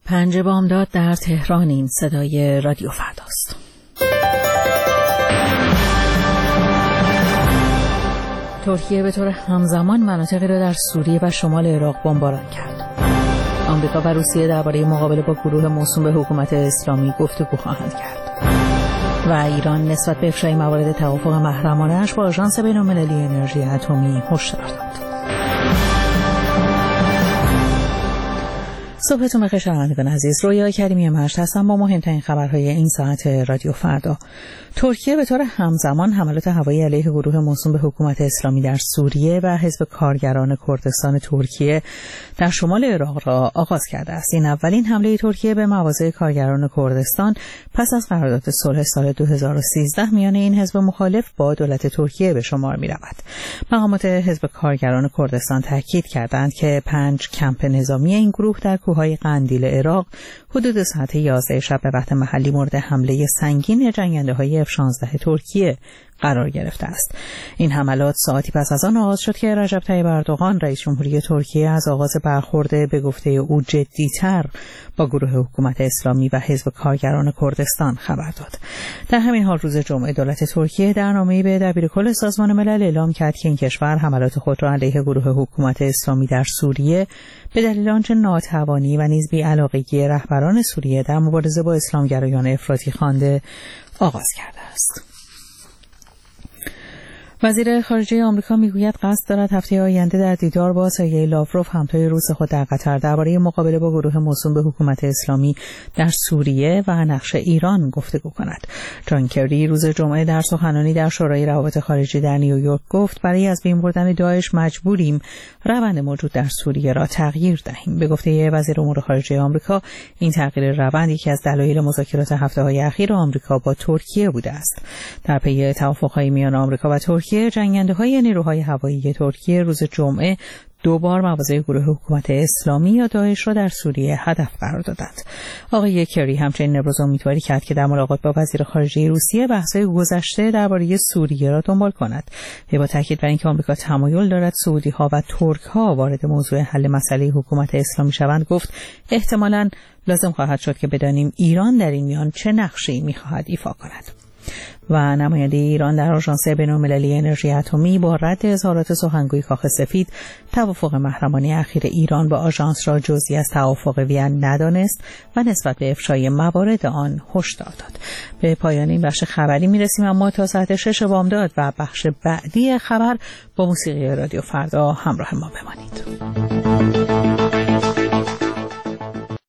5 بامداد در تهران. این صدای رادیو فرداست. ترکیه به طور همزمان مناطقی را در سوریه و شمال عراق بمباران کرد. آمریکا و روسیه درباره مقابله با گروه موسوم به حکومت اسلامی گفتگو خواهند کرد. و ایران نسبت به افشای موارد توافق محرمانه‌اش با آژانس بین‌المللی انرژی اتمی هشدار داد. صبحتون بخیر شنوندگان عزیز. رویا کریمی مشت هستم با مهمترین خبرهای این ساعت رادیو فردا. ترکیه به طور همزمان حملات هوایی علیه گروه موسوم به حکومت اسلامی در سوریه و حزب کارگران کردستان ترکیه در شمال عراق را آغاز کرده است. این اولین حمله ترکیه به مواضع کارگران کردستان پس از قرارداد صلح سال 2013 میان این حزب مخالف با دولت ترکیه به شمار می رود. مقامات حزب کارگران کردستان تاکید کردند که 5 کمپ نظامی این گروه در کوههای قندیل عراق حدود ساعت 11 شب به وقت محلی مورد حمله سنگین جنگنده‌های F-16 ترکیه قرار گرفته است. این حملات ساعتی پس از آن آغاز شد که رجب طیب اردوغان رئیس جمهوری ترکیه از آغاز برخورد به گفته او جدی‌تر با گروه حکومت اسلامی و حزب کارگران کردستان خبر داد. در همین حال روز جمعه دولت ترکیه در نامه‌ای به دبیرکل سازمان ملل اعلام کرد که این کشور حملات خود را علیه گروه حکومت اسلامی در سوریه به دلیل آنچه ناتوانی و نیز بی‌علاقگی رهبران سوریه در مبارزه با اسلامگرایان افراطی خوانده آغاز کرده است. وزیر خارجه آمریکا میگوید قصد دارد هفته آینده در دیدار با سرگئی لاوروف همتای روس خود در قطر درباره مقابله با گروه موسوم به حکومت اسلامی در سوریه و نقش ایران گفتگو کند. جان کری روز جمعه در سخنرانی در شورای روابط خارجی در نیویورک گفت برای از بین بردن داعش مجبوریم روند موجود در سوریه را تغییر دهیم. به گفته وزیر امور خارجه آمریکا این تغییر روند یکی از دلایل مذاکرات هفته‌های اخیر آمریکا با ترکیه بوده است. در پی توافق‌های میان آمریکا و ترکیه جنگنده‌های نیروهای هوایی ترکیه روز جمعه 2 بار مواضع گروه حکومت اسلامی یا داعش را در سوریه هدف قرار دادند. آقای کری همچنین ابراز امیدواری کرد که در ملاقات با وزیر خارجه روسیه بحث‌های گذشته درباره سوریه را دنبال کند. وی با تاکید بر اینکه آمریکا تمایل دارد سعودی‌ها و ترک‌ها وارد موضوع حل مسئله حکومت اسلامی شوند گفت احتمالاً لازم خواهد شد که بدانیم ایران در این میان چه نقشه‌ای می‌خواهد ایفا کند. و نماینده ایران در آژانس بین‌المللی انرژی اتمی با رد اظهارات سخنگوی کاخ سفید توافق محرمانه اخیر ایران با آژانس را جزئی از توافق وین ندانست و نسبت به افشای موارد آن هشدار داد. به پایان این بخش خبری میرسیم، اما تا ساعت 6 بامداد و بخش بعدی خبر با موسیقی رادیو فردا همراه ما بمانید.